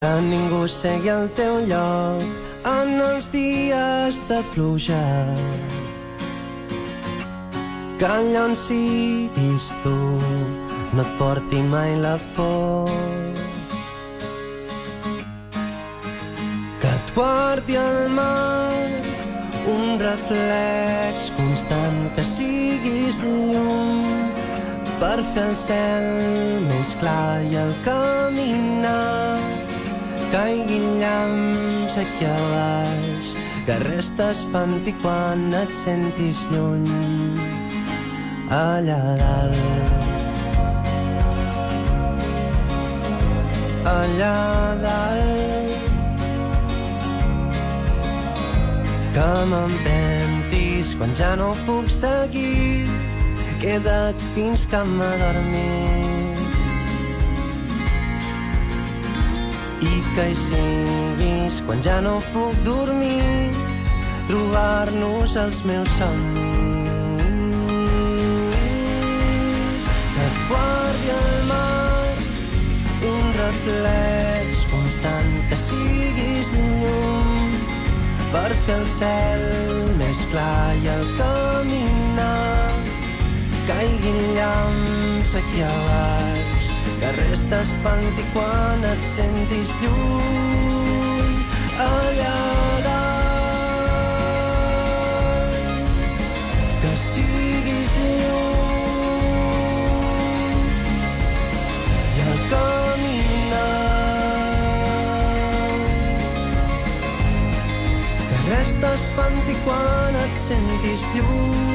que ningú segui al teu lloc en els dies de pluja, que allà on siguis tu no et porti mai la por, que et guardi el mar un reflex constant, que siguis llum per fer el cel més clar i al caminar caiguin llamps aquí a baix, que res t'espanti quan et sentis lluny allà dalt, allà dalt, que m'empentis quan ja no puc seguir, queda't fins que m'adormi i que hi siguis quan ja no puc dormir, trobar-nos els meus somnis, que et guardi el mar un reflex constant, que siguis llum per fer el cel més clar i al caminar caiguin llamps aquí a baix, que res t'espanti quan et sentis lluny allà dalt, que siguis lluny i al caminar, que res t'espanti quan et sentis lluny.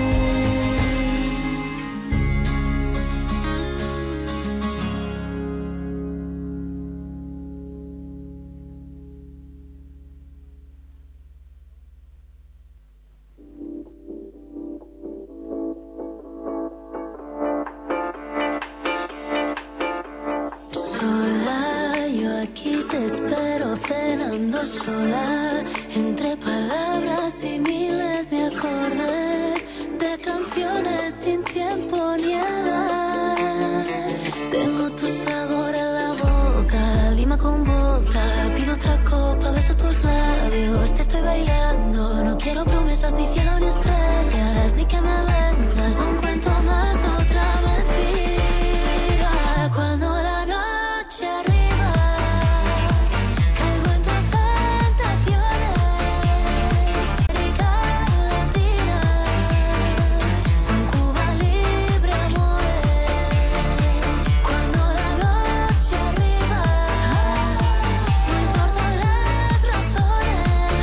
Sola, entre palabras y miles de acordes, de canciones sin tiempo ni edad. Tengo tu sabor en la boca, lima con vodka, pido otra copa, beso tus labios, te estoy bailando. No quiero promesas, ni cielo, ni estrellas, ni que me vendas un cuento más, otra mentira. Cuando la noche arriba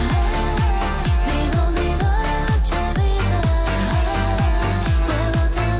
puedo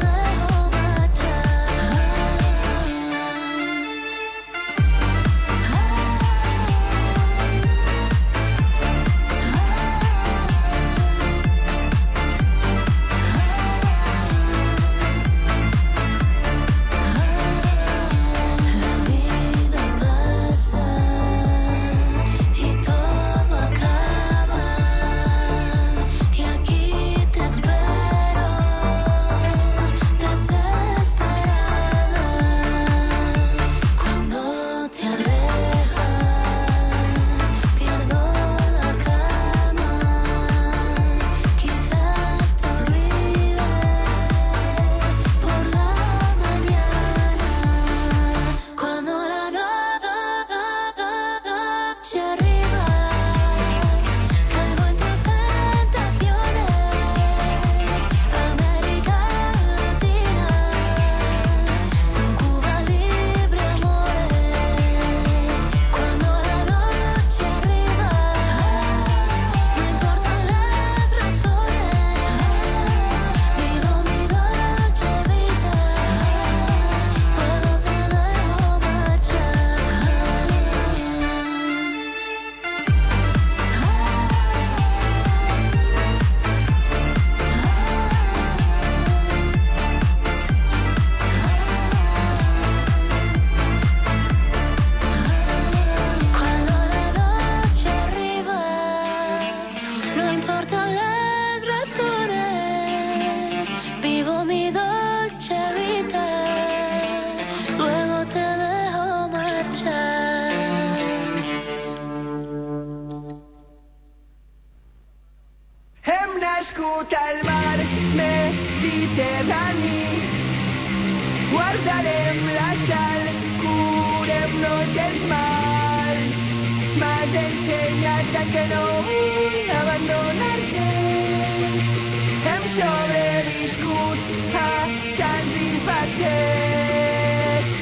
nascut al mar Mediterrani. Guardarem la sal, curem-nos els mals. M'has ensenyat que no vull abandonar-te. Hem sobreviscut a tants impactes.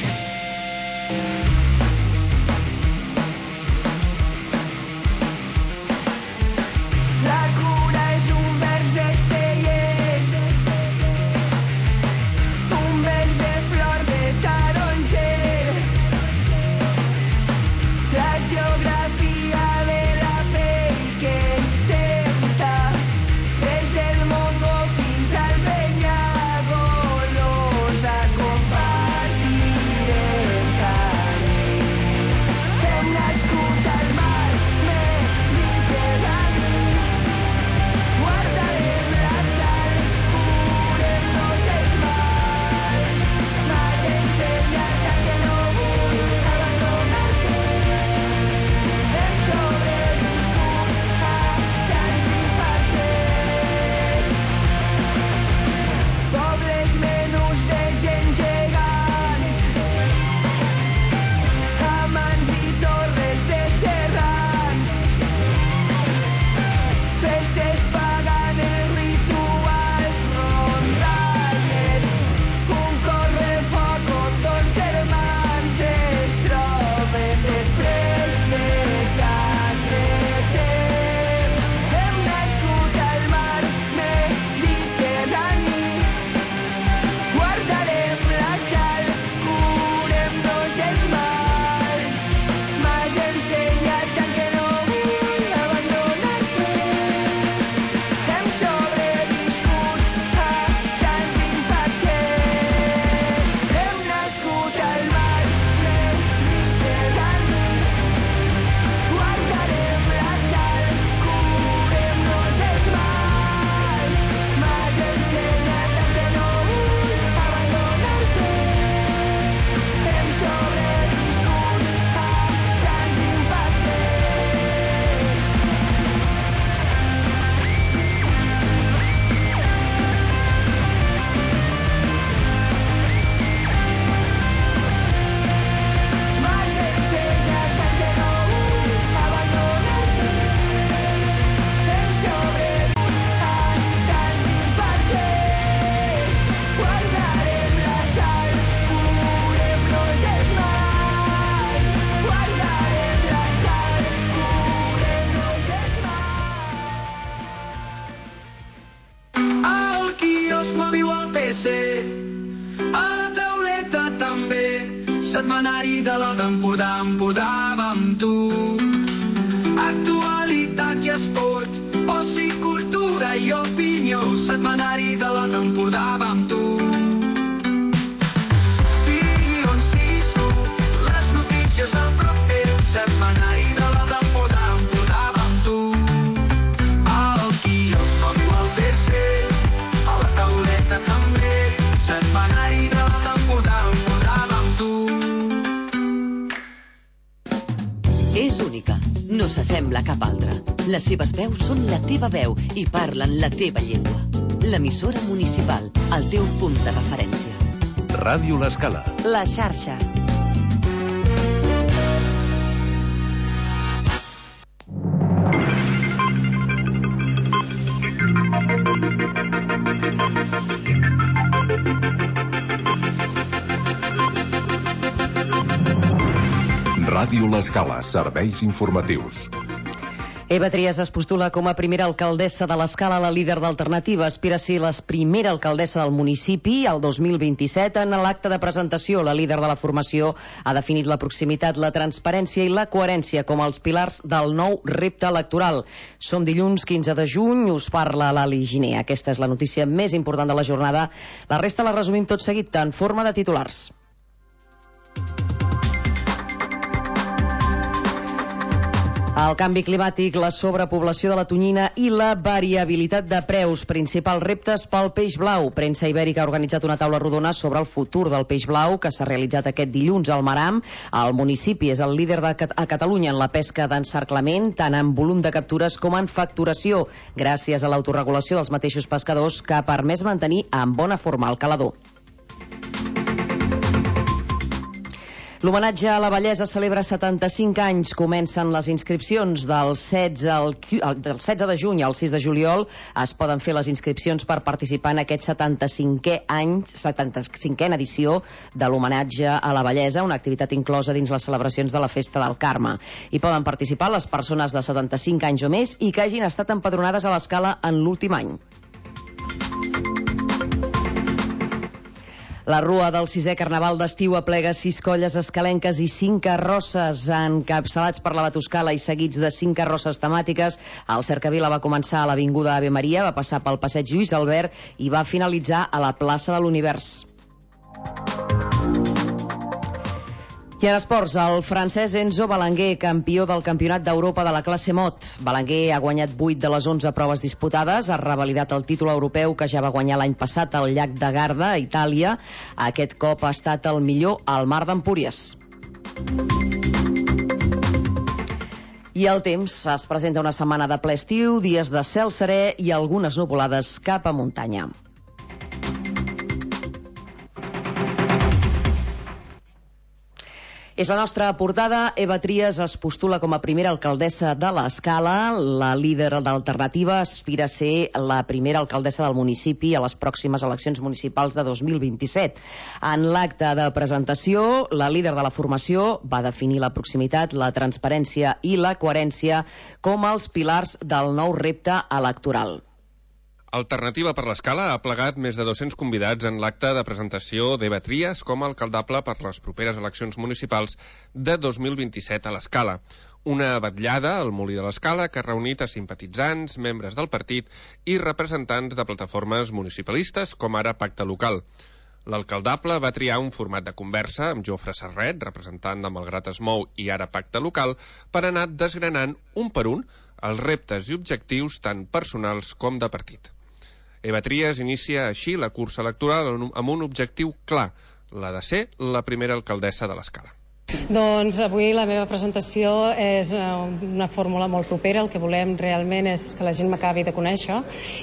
La cura és un vers d'estrelles, un vers de flor de taronger. La geografia de la pell que ens tempta, des del Mongo fins al Peñago, nos compartirem camí. Hem nascut al mar Mediterrani. Guardarem la sal, curem-nos els mals. M'has ensenyat que no vull abandonar-te. Hem sobreviscut a tants impactes. Pobles menús de gent gegant, amants i torres de serrans. Festes paganes, rituals, rondalles, un correfoc on dos germans es troben després de tant de temps. Hem nascut al mar Mediterrani. Guardarem la sal, curem-nos els mals. M'has ensenyat que no vull abandonar-te. Hem sobreviscut a tants impactes. Hem nascut al mar Mediterrani. Guardarem la sal, curem-nos els mals. M'has ensenyat que no vull abandonar-te. Hem sobreviscut a tants impactes. M'has ensenyat que no vull abandonar-te. Hem sobreviscut a tants impactes. Guardarem la sal, curem-nos els mals. Guardarem la sal, curem-nos els mals. Al quiosc me viu el PC, a la tauleta també. Setmanari de la d'Empordà, Empordà va amb tu. Actualitat i esport, oci, cultura i opinió. Setmanari de la d'Empordà va amb tu. Pironciso, les notícies a prop teu. Setmanari de la d'Empordà, Empordà va amb tu. Al quiosc me viu el PC, a la tauleta també. Setmanari de la d'Empordà, Empordà va amb tu. És única, no s'assembla a cap altra. Les seves veus són la teva veu i parlen la teva llengua. L'emissora municipal, el teu punt de referència. Ràdio L'Escala. La xarxa. Ràdio L'Escala, serveis informatius. Eva Trias es postula com a primera alcaldessa de l'Escala, la líder d'Alternativa. Aspira a ser la primera alcaldessa del municipi el 2027. En l'acte de presentació, la líder de la formació ha definit la proximitat, la transparència i la coherència com els pilars del nou repte electoral. Som dilluns 15 de juny, us parla l'Ali Giner. Aquesta és la notícia més important de la jornada. La resta la resumim tot seguit en forma de titulars. El canvi climàtic, la sobrepoblació de la tonyina i la variabilitat de preus, principals reptes pel peix blau. Premsa Ibèrica ha organitzat una taula rodona sobre el futur del peix blau que s'ha realitzat aquest dilluns al Maram. El municipi és el líder a Catalunya en la pesca d'encerclament, tant en volum de captures com en facturació, gràcies a l'autoregulació dels mateixos pescadors que ha permès mantenir en bona forma el calador. L'homenatge a la bellesa celebra 75 anys. Comencen les inscripcions del 16 de juny al 6 de juliol. Es poden fer les inscripcions per participar en aquest 75è edició de l'homenatge a la bellesa, una activitat inclosa dins les celebracions de la Festa del Carme. Hi poden participar les persones de 75 anys o més i que hagin estat empadronades a l'Escala en l'últim any. La rua del 6è Carnaval d'estiu aplega 6 colles escalenques i 5 carrosses encapçalats per la Batuscala i seguits de 5 carrosses temàtiques. El cercavila va començar a l'Avinguda Ave Maria, va passar pel passeig Lluís Albert i va finalitzar a la plaça de l'Univers. I en esports, el francès Enzo Belenguer, campió del Campionat d'Europa de la classe Mot. Belenguer ha guanyat 8 de les 11 proves disputades, ha revalidat el títol europeu que ja va guanyar l'any passat al llac de Garda, a Itàlia. Aquest cop ha estat el millor al Mar d'Empúries. I el temps, es presenta una setmana de ple estiu, dies de cel serè i algunes nuvolades cap a muntanya. És la nostra portada. Eva Trias es postula com a primera alcaldessa de l'Escala. La líder d'Alternativa aspira a ser la primera alcaldessa del municipi a les pròximes eleccions municipals de 2027. En l'acte de presentació, la líder de la formació va definir la proximitat, la transparència i la coherència com els pilars del nou repte electoral. Alternativa per l'Escala ha plegat més de 200 convidats en l'acte de presentació d'Eva Trias com a alcaldable per les properes eleccions municipals de 2027 a l'Escala. Una vetllada al Molí de l'Escala que ha reunit a simpatitzants, membres del partit i representants de plataformes municipalistes com ara Pacte Local. L'alcaldable va triar un format de conversa amb Jofre Serret, representant de Malgrat es mou i ara Pacte Local, per anar desgranant un per un els reptes i objectius tant personals com de partit. Eva Trias inicia així la cursa electoral amb un objectiu clar, la de ser la primera alcaldessa de l'Escala. Doncs avui la meva presentació és una fórmula molt propera. El que volem realment és que la gent m'acabi de conèixer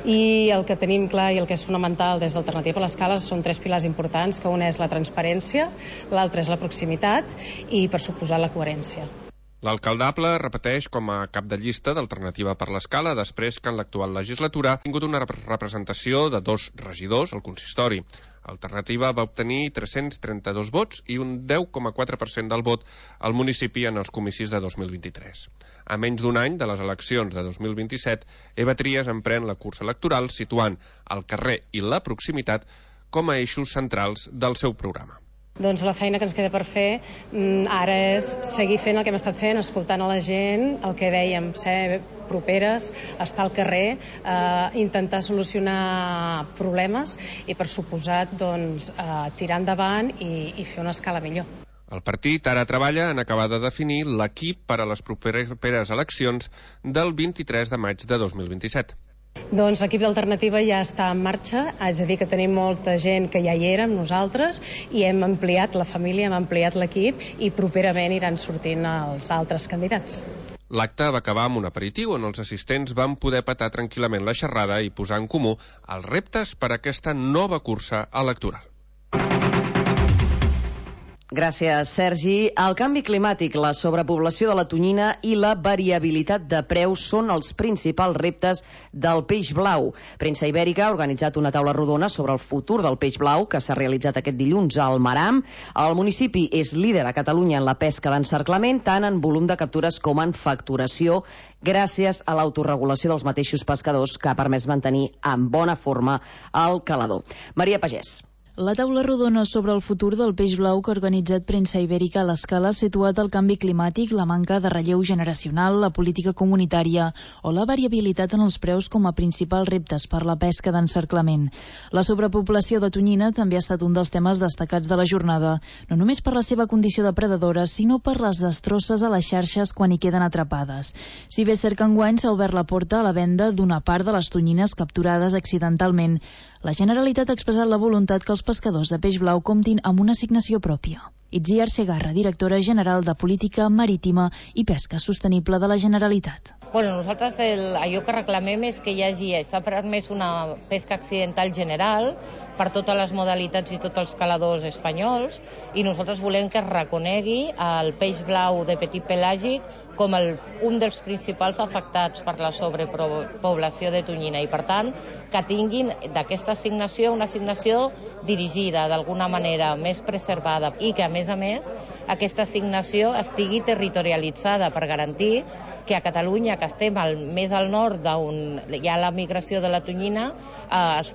i el que tenim clar i el que és fonamental des d'Alternativa a l'Escala són 3 pilars importants, que un és la transparència, l'altre és la proximitat i, per suposar, la coherència. L'alcaldable repeteix com a cap de llista d'Alternativa per l'Escala després que en l'actual legislatura ha tingut una representació de 2 regidors al consistori. Alternativa va obtenir 332 vots i un 10,4% del vot al municipi en els comicis de 2023. A menys d'un any de les eleccions de 2027, Eva Trias emprèn la cursa electoral situant el carrer i la proximitat com a eixos centrals del seu programa. Doncs la feina que ens queda per fer ara és seguir fent el que hem estat fent, escoltant a la gent, el que dèiem, ser properes, estar al carrer, intentar solucionar problemes i, per suposat, doncs, tirar endavant i fer una escala millor. El partit ara treballa en acabar de definir l'equip per a les properes eleccions del 23 de maig de 2027. Doncs l'equip d'Alternativa ja està en marxa, és a dir, que tenim molta gent que ja hi era amb nosaltres i hem ampliat la família, hem ampliat l'equip i properament iran sortint els altres candidats. L'acte va acabar amb un aperitiu on els assistents van poder petar tranquil·lament la xerrada i posar en comú els reptes per a aquesta nova cursa electoral. Gràcies, Sergi. El canvi climàtic, la sobrepoblació de la tonyina i la variabilitat de preus són els principals reptes del peix blau. Premsa Ibèrica ha organitzat una taula rodona sobre el futur del peix blau que s'ha realitzat aquest dilluns al Maram. El municipi és líder a Catalunya en la pesca d'encerclament, tant en volum de captures com en facturació, gràcies a l'autoregulació dels mateixos pescadors que ha permès mantenir en bona forma el calador. Maria Pagès. La taula rodona sobre el futur del peix blau que ha organitzat Premsa Ibèrica a l'Escala ha situat el canvi climàtic, la manca de relleu generacional, la política comunitària o la variabilitat en els preus com a principals reptes per la pesca d'encerclament. La sobrepoblació de tonyina també ha estat un dels temes destacats de la jornada, no només per la seva condició de predadora, sinó per les destrosses a les xarxes quan hi queden atrapades. Si bé és cert que enguany s'ha obert la porta a la venda d'una part de les tonyines capturades accidentalment, la Generalitat ha expressat la voluntat que els pescadors de peix blau comptin amb una assignació pròpia. Itziar Segarra, directora general de Política Marítima i Pesca Sostenible de la Generalitat. Nosaltres allò que reclamem és que s'ha permès una pesca accidental general per totes les modalitats i tots els caladors espanyols, i nosaltres volem que es reconegui el peix blau de petit pelàgic com un dels principals afectats per la sobrepoblació de tonyina, i per tant que tinguin d'aquesta assignació una assignació dirigida d'alguna manera més preservada, i que a més aquesta assignació estigui territorialitzada per garantir que a Catalunya, que estem més al nord d'on hi ha la migració de la tonyina, es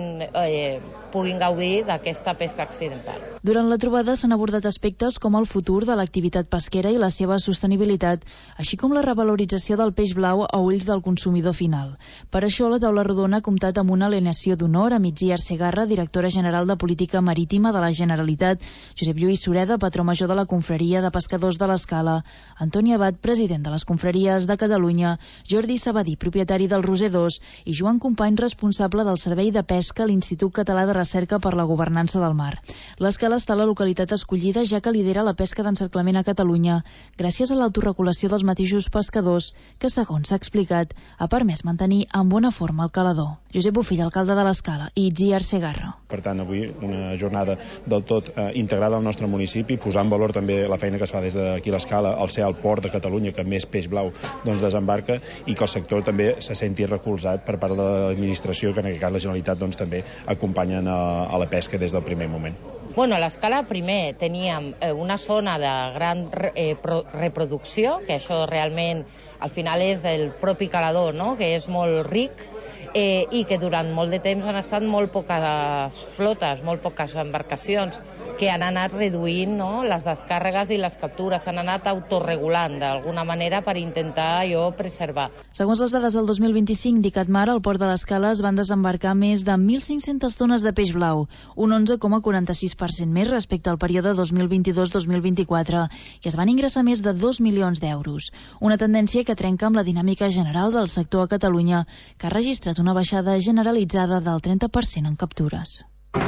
puguin gaudir d'aquesta pesca accidental. Durant la trobada s'han abordat aspectes com el futur de l'activitat pesquera i la seva sostenibilitat, així com la revalorització del peix blau a ulls del consumidor final. Per això, la taula rodona ha comptat amb una alineació d'honor amb Itziar Segarra, directora general de Política Marítima de la Generalitat, Josep Lluís Sureda, patró major de la Confraria de Pescadors de l'Escala, Antoni Abad, president de les Confraries de Catalunya, Jordi Sabadí, propietari del Roser 2, i Joan Company, responsable del Servei de Pesca a l'Institut Català de Recerca per la Governança del Mar. L'Escala està a la localitat escollida, ja que lidera la pesca d'encerclament a Catalunya, gràcies a l'autoregulació dels mateixos pescadors, que, segons s'ha explicat, ha permès mantenir en bona forma el calador. Josep Bofill, alcalde de l'Escala, i Itziar Segarra. Per tant, avui una jornada del tot integrada al nostre municipi, posant en valor també la feina que es fa des d'aquí a l'Escala, al ser el port de Catalunya que més peix blau desembarca, i que el sector també se senti recolzat per part de l'administració, que en aquest cas la Generalitat també acompanyen a la pesca des del primer moment. A l'Escala primer teníem una zona de gran reproducció, que això realment al final és el propi calador, que és molt ric, i que durant molt de temps han estat molt poques flotes, molt poques embarcacions, que han anat reduint les descàrregues i les captures, s'han anat autorregulant d'alguna manera per intentar preservar. Segons les dades del 2025 d'ICATMAR, al port de l'Escala es van desembarcar més de 1.500 tones de peix blau, un 11,46% més respecte al període 2022-2024, i es van ingressar més de 2 milions d'euros. Una tendència que trenca amb la dinàmica general del sector a Catalunya, que ha registrat una baixada generalitzada del 30% en captures.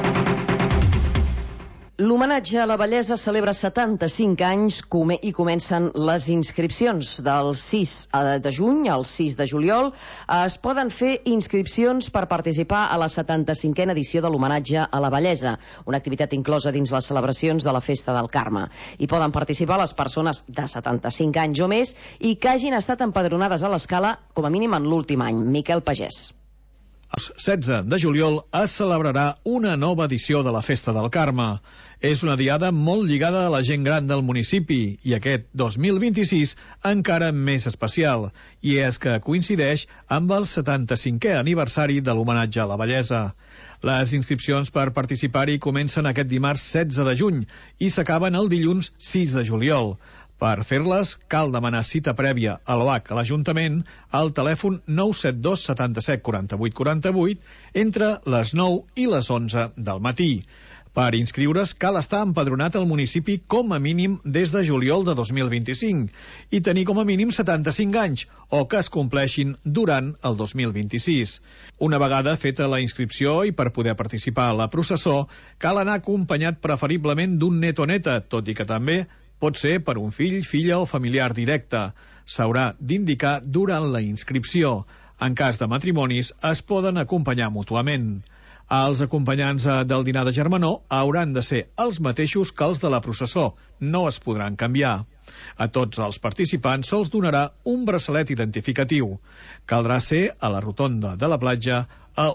L'homenatge a la bellesa celebra 75 anys i comencen les inscripcions. Del 6 de juny al 6 de juliol es poden fer inscripcions per participar a la 75a edició de l'homenatge a la bellesa, una activitat inclosa dins les celebracions de la Festa del Carme. Hi poden participar les persones de 75 anys o més i que hagin estat empadronades a l'Escala com a mínim en l'últim any. Miquel Pagès. El 16 de juliol es celebrarà una nova edició de la Festa del Carme. És una diada molt lligada a la gent gran del municipi i aquest 2026 encara més especial, i és que coincideix amb el 75è aniversari de l'homenatge a la bellesa. Les inscripcions per participar-hi comencen aquest dimarts 16 de juny i s'acaben el dilluns 6 de juliol. Per fer-les, cal demanar cita prèvia a l'OAC a l'Ajuntament al telèfon 972 77 48 48 entre les 9 i les 11 del matí. Per inscriure's cal estar empadronat al municipi com a mínim des de juliol de 2025 i tenir com a mínim 75 anys o que es compleixin durant el 2026. Una vegada feta la inscripció i per poder participar a la processó, cal anar acompanyat preferiblement d'un net o neta, tot i que també pot ser per un fill, filla o familiar directe. S'haurà d'indicar durant la inscripció. En cas de matrimonis, es poden acompanyar mútuament. Els acompanyants del dinar de germanor hauran de ser els mateixos que els de la processó. No es podran canviar. A tots els participants se'ls donarà un braçalet identificatiu. Caldrà ser a la rotonda de la platja a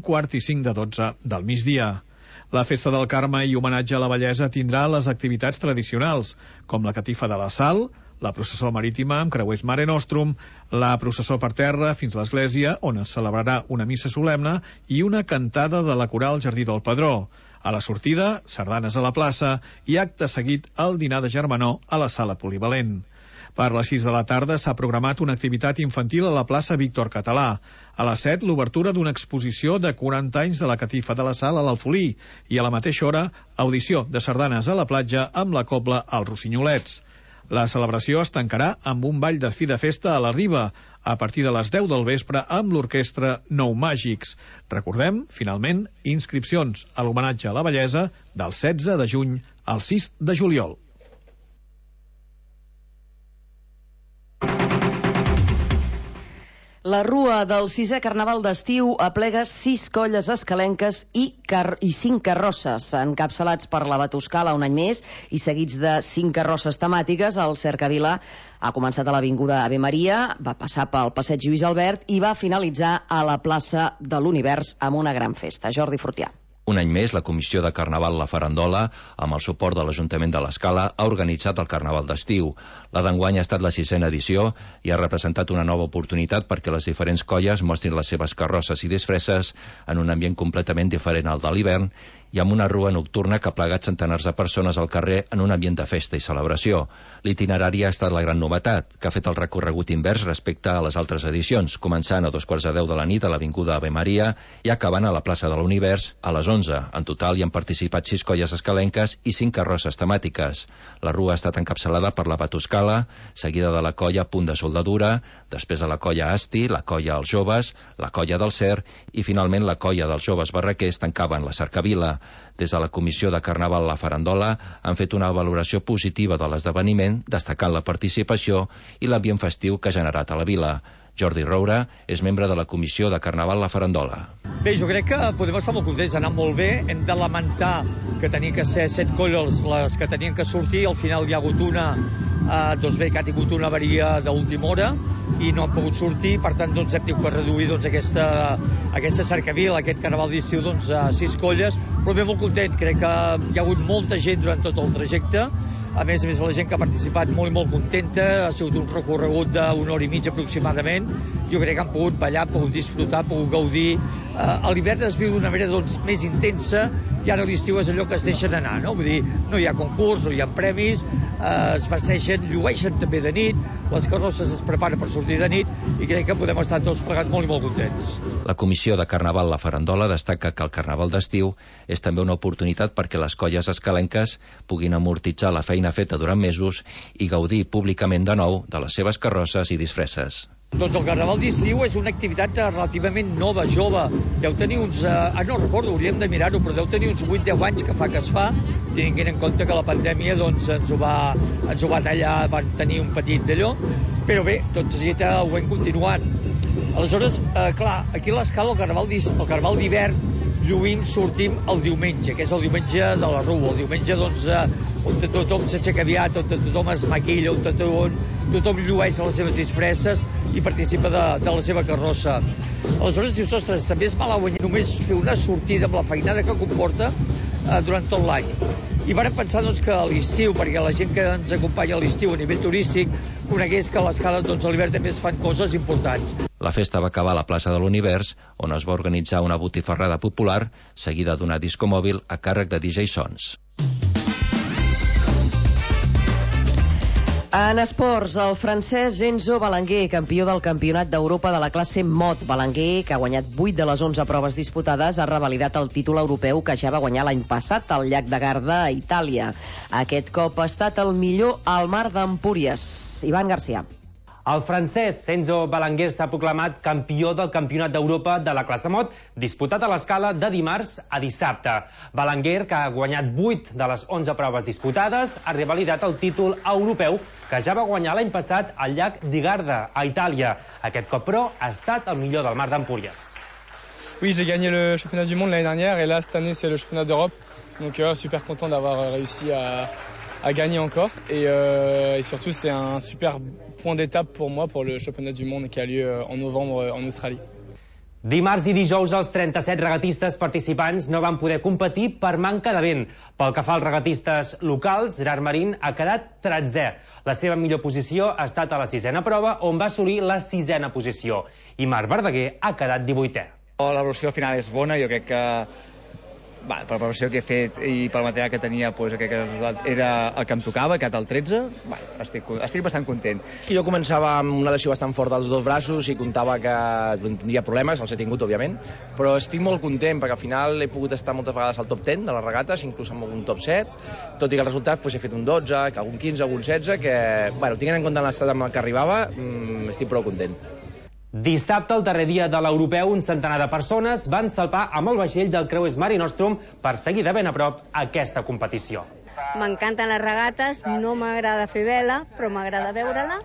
1:45 del migdia. La Festa del Carme i homenatge a la bellesa tindrà les activitats tradicionals, com la catifa de la Sal, la processó marítima amb creuers Mare Nostrum, la processó per terra fins a l'església, on es celebrarà una missa solemne, i una cantada de la coral Jardí del Pedró. A la sortida, sardanes a la plaça i acte seguit el dinar de germanor a la sala polivalent. Per les 6 de la tarda s'ha programat una activitat infantil a la plaça Víctor Català. A les 7, l'obertura d'una exposició de 40 anys de la catifa de la Sal a l'Alfolí i a la mateixa hora, audició de sardanes a la platja amb la cobla als Rossinyolets. La celebració es tancarà amb un ball de fi de festa a la Riba, a partir de les 10 del vespre amb l'orquestra Nou Màgics. Recordem, finalment, inscripcions a l'homenatge a la bellesa del 16 de juny al 6 de juliol. La rua del 6è Carnaval d'estiu aplega 6 colles escalenques i 5 carrosses, encapçalats per la Batuscala un any més i seguits de 5 carrosses temàtiques. El Cercavila ha començat a l'Avinguda Ave Maria, va passar pel Passeig Lluís Albert i va finalitzar a la plaça de l'Univers amb una gran festa. Jordi Fortià. Un any més, la Comissió de Carnaval La Farandola, amb el suport de l'Ajuntament de l'Escala, ha organitzat el Carnaval d'estiu. La d'enguany ha estat la 6a edició i ha representat una nova oportunitat perquè les diferents colles mostrin les seves carrosses i disfresses en un ambient completament diferent al de l'hivern i amb una rua nocturna que ha plegat centenars de persones al carrer en un ambient de festa i celebració. L'itinerari ha estat la gran novetat, que ha fet el recorregut invers respecte a les altres edicions, començant a 2:15 de la nit a l'Avinguda Ave Maria i acabant a la plaça de l'Univers a les 11. En total hi han participat 6 colles escalenques i 5 carrosses temàtiques. La rua ha estat encapçalada per la Batuscala, seguida de la colla Punt de Soldadura, després de la colla Asti, la colla Els Joves, la colla del Cer i finalment la colla dels Joves Barraquers tancaven la Cercavila. Des de la Comissió de Carnaval La Farandola han fet una valoració positiva de l'esdeveniment, destacant la participació i l'ambient festiu que ha generat a la vila. Jordi Roura és membre de la Comissió de Carnaval La Farandola. Bé, jo crec que podem estar molt contents, ha anat molt bé. Hem de lamentar que tenien que ser 7 colles les que tenien que sortir, al final hi ha hagut una, doncs bé, que ha tingut una avaria d'última hora i no han pogut sortir, per tant doncs, hem tingut que reduir doncs, aquesta cercavila, aquest carnaval d'estiu doncs, a 6 colles, però bé, molt content, crec que hi ha hagut molta gent durant tot el trajecte. A més, la gent que ha participat molt i molt contenta, ha sigut un recorregut d'una hora i mitja aproximadament. Jo crec que han pogut ballar, han pogut disfrutar, han pogut gaudir. A l'hivern es viu d'una manera doncs, més intensa i ara l'estiu és allò que es deixen anar, no? Vull dir, no hi ha concurs, no hi ha premis, es vesteixen, llueixen també de nit, les carrosses es preparen per sortir de nit i crec que podem estar tots plegats molt i molt contents. La Comissió de Carnaval La Farandola destaca que el Carnaval d'estiu és també una oportunitat perquè les colles escalenques puguin amortitzar la feina feta durant mesos i gaudir públicament de nou de les seves carrosses i disfresses. Doncs el Carnaval d'estiu és una activitat relativament nova, jove. Deu tenir uns... no recordo, hauríem de mirar-ho, però deu tenir uns 8-10 anys que es fa, tenint en compte que la pandèmia doncs, ens ho va tallar, van tenir un petit d'allò, però bé, tot seguit ho hem continuat. Aleshores, clar, aquí a l'Escala el Carnaval d'hivern lluïm, sortim el diumenge, que és el diumenge de la rua, el diumenge doncs, on tothom s'aixeca aviat, on tothom es maquilla, on tothom llueix les seves disfresses i participa de la seva carrossa. Aleshores dius, ostres, també és malaguanyar només fer una sortida amb la feinada que comporta durant tot l'any. I vam pensar doncs, que a l'estiu, perquè la gent que ens acompanya a l'estiu a nivell turístic conegués que a l'Escala doncs, a l'hivern també es fan coses importants. La festa va acabar a la plaça de l'Univers, on es va organitzar una botifarrada popular, seguida d'una disco mòbil a càrrec de DJ Sons. En esports, el francès Enzo Belenguer, campió del Campionat d'Europa de la classe Mod. Belenguer, que ha guanyat 8 de les 11 proves disputades, ha revalidat el títol europeu que ja va guanyar l'any passat al llac de Garda, a Itàlia. Aquest cop ha estat el millor al mar d'Empúries. Ivan Garcia. El francès Enzo Belenguer s'ha proclamat campió del Campionat d'Europa de la classe Mod, disputat a l'Escala de dimarts a dissabte. Belenguer, que ha guanyat 8 de les 11 proves disputades, ha revalidat el títol europeu que ja va guanyar l'any passat al llac di Garda, a Itàlia. Aquest cop, però, ha estat el millor del mar d'Empúries. Oui, j'ai gagné le championnat du monde l'année dernière et là, cette année, c'est le championnat d'Europe. Donc, super content d'avoir réussi à gagner encore et surtout c'est un super point d'étape pour moi pour le championnat du monde qui a lieu en novembre en Australie. Dimarts i dijous els 37 regatistes participants no van poder competir per manca de vent. Pel que fa als regatistes locals, Gerard Marín ha quedat 13è. La seva millor posició ha estat a la 6a prova, on va assolir la 6a posició. I Marc Verdaguer ha quedat 18è. La velocidad final és bona, jo crec que per la preparació que he fet i pel material que tenia, aquest resultat era el que em tocava, aquest el 13. Estic bastant content. Jo començava amb una lesió bastant forta als dos braços i comptava que tindria problemes, els he tingut, òbviament, però estic molt content perquè al final he pogut estar moltes vegades al top 10 de les regates, inclús amb algun top 7, tot i que el resultat he fet un 12, algun 15, algun 16, que, tenint en compte l'estat amb el que arribava, estic prou content. Dissabte, el darrer dia de l'europeu, un centenar de persones van salpar amb el vaixell del creuers Mare Nostrum per seguir de ben a prop aquesta competició. M'encanten les regates, no m'agrada fer vela, però m'agrada veure-la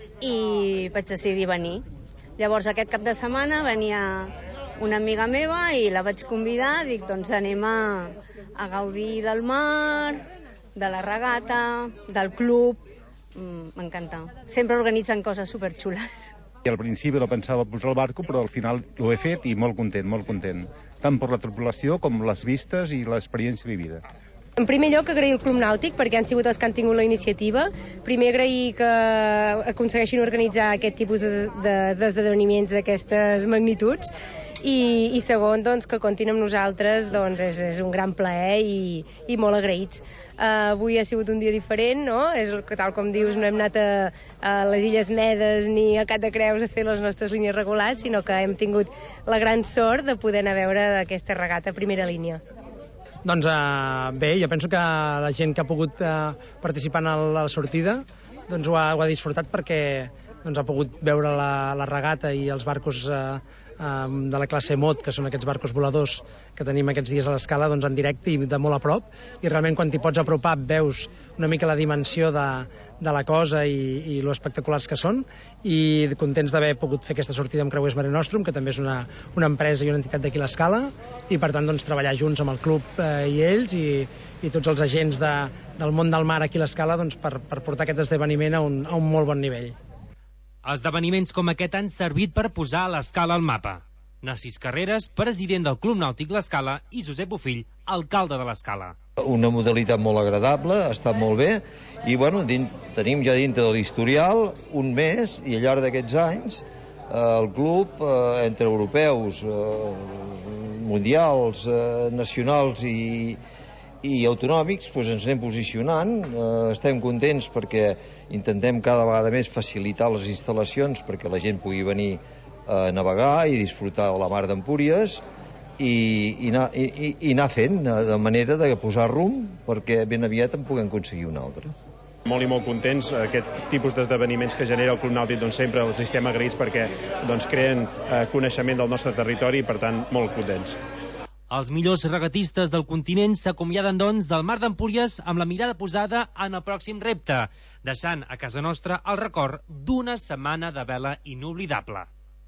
i vaig decidir venir. Llavors aquest cap de setmana venia una amiga meva i la vaig convidar, dic, doncs anem a gaudir del mar, de la regata, del club, m'encanta. Sempre organitzen coses superxules. I al principi no pensava posar el barco, però al final ho he fet i molt content. Tant per la tripulació com les vistes i l'experiència vivida. En primer lloc, agrair el Club Nàutic, perquè han sigut els que han tingut la iniciativa. Primer, agrair que aconsegueixin organitzar aquest tipus d'esdeveniments d'aquestes magnituds. I segon, doncs, que comptin amb nosaltres, doncs, és un gran plaer i molt agraïts. Avui ha sigut un dia diferent, no? Tal com dius, no hem anat a les Illes Medes ni a Cap de Creus a fer les nostres línies regulars, sinó que hem tingut la gran sort de poder anar a veure aquesta regata a primera línia. Doncs bé, jo penso que la gent que ha pogut participar en la sortida doncs ho ha disfrutat perquè ha pogut veure la regata i els barcos de la classe MOT, que són aquests barcos voladors que tenim aquests dies a l'escala, doncs en directe i de molt a prop, i realment quan t'hi pots apropar veus una mica la dimensió de la cosa i lo espectaculars que són, i contents d'haver pogut fer aquesta sortida amb Creuers Mare Nostrum, que també és una empresa i una entitat d'aquí a l'escala, i per tant doncs treballar junts amb el club i ells i tots els agents del món del mar aquí a l'escala doncs, per portar aquest esdeveniment a un molt bon nivell. Esdeveniments com aquest han servit per posar l'Escala al mapa. Narcís Carreras, president del Club Nàutic l'Escala, i Josep Bofill, alcalde de l'Escala. Una modalitat molt agradable, ha estat molt bé, i tenim ja dintre de l'historial un mes, i al llarg d'aquests anys el club, entre europeus, mundials, nacionals i autonòmics, ens anem posicionant, estem contents perquè intentem cada vegada més facilitar les instal·lacions perquè la gent pugui venir a navegar i disfrutar de la mar d'Empúries i anar fent de manera de posar rumb perquè ben aviat en puguem aconseguir un altre. Molt i molt contents. Aquest tipus d'esdeveniments que genera el Club Nàutic sempre els estem agraïts perquè creen coneixement del nostre territori i per tant molt contents. Els millors regatistes del continent s'acomiaden, doncs, del mar d'Empúries amb la mirada posada en el pròxim repte, deixant a casa nostra el record d'una setmana de vela inoblidable.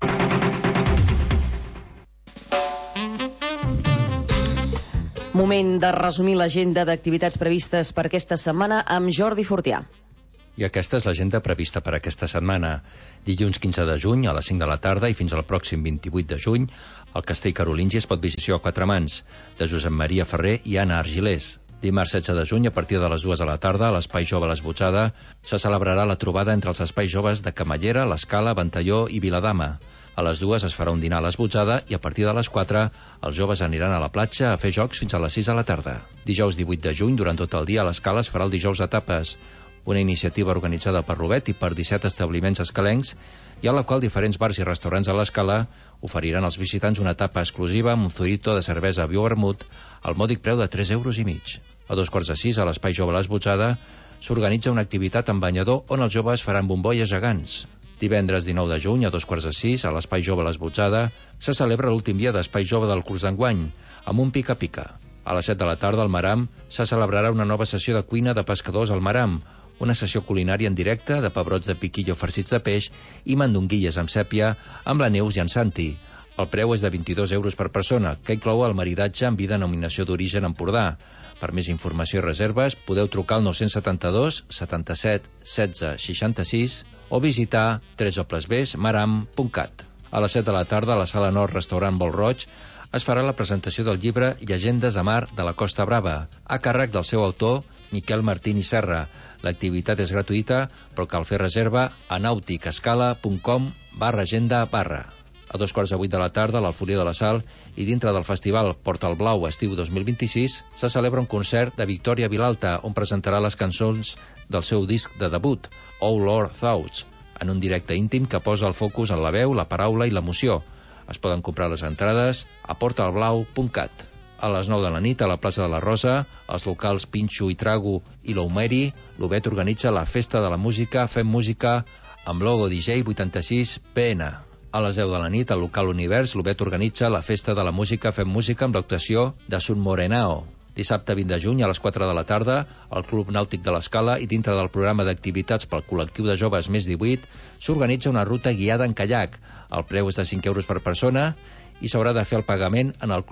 Moment de resumir l'agenda d'activitats previstes per aquesta setmana amb Jordi Fortià. I aquesta és l'agenda prevista per aquesta setmana. Dilluns 15 de juny a les 5 de la tarda i fins al pròxim 28 de juny, el Castell Carolingi es pot visitar a 4 mans, de Josep Maria Ferrer i Anna Argilés. Dimarts 16 de juny, a partir de les 2 de la tarda, a l'Espai Jove l'Esbotxada, se celebrarà la trobada entre els espais joves de Camallera, l'Escala, Ventalló i Viladama. A les 2 es farà un dinar a l'Esbotxada i a partir de les 4 els joves aniran a la platja a fer jocs fins a les 6 de la tarda. Dijous 18 de juny, durant tot el dia, a l'Escala es farà el dijous a tapes, una iniciativa organitzada per Rubet i per 17 establiments escalencs i a la qual diferents bars i restaurants a l'Escala oferiran als visitants una tapa exclusiva amb un zurito de cervesa bio-vermut al mòdic preu de 3,5 euros. A 2:45, a l'Espai Jove l'Esbotxada, s'organitza una activitat amb banyador on els joves faran bombolles gegants. Divendres 19 de juny, a 2:45, a l'Espai Jove l'Esbotxada, se celebra l'últim dia d'Espai Jove del curs d'enguany, amb un pica-pica. A les 7 de la tarda, al Maram, se celebrarà una nova sessió de cuina de pescadors al Maram, una sessió culinària en directe de pebrots de piquillo farcits de peix i mandonguilles amb sèpia amb la Neus i en Santi. El preu és de 22 euros per persona, que inclou el maridatge amb vi de denominació d'origen Empordà. Per més informació i reserves podeu trucar al 972 77 16 66 o visitar www.maram.cat. A les 7 de la tarda, a la Sala Nord Restaurant Vol Roig, es farà la presentació del llibre Llegendes de mar de la Costa Brava, a càrrec del seu autor, Miquel Martín i Serra. L'activitat és gratuïta, però cal fer reserva a nauticescala.com/agenda/. A 7:45 de la tarda, a l'Alfolia de la Sal, i dintre del festival Portal Blau Estiu 2026, se celebra un concert de Victòria Vilalta, on presentarà les cançons del seu disc de debut, Oh Lord Thoughts, en un directe íntim que posa el focus en la veu, la paraula i l'emoció. Es poden comprar les entrades a portalblau.cat. A les 9 de la nit, a la plaça de la Rosa, als locals Pinxo i Trago i l'Oumeri, l'Ubet organitza la Festa de la Música Fem Música amb logo DJ 86 PN. A les 10 de la nit, al local Univers, l'Ubet organitza la Festa de la Música Fem Música amb l'actuació de Sun Morenao. Dissabte 20 de juny, a les 4 de la tarda, al Club Nàutic de l'Escala i dintre del programa d'activitats pel col·lectiu de joves més 18, s'organitza una ruta guiada en caiac. El preu és de 5 euros per persona i s'haurà de fer el pagament en el Club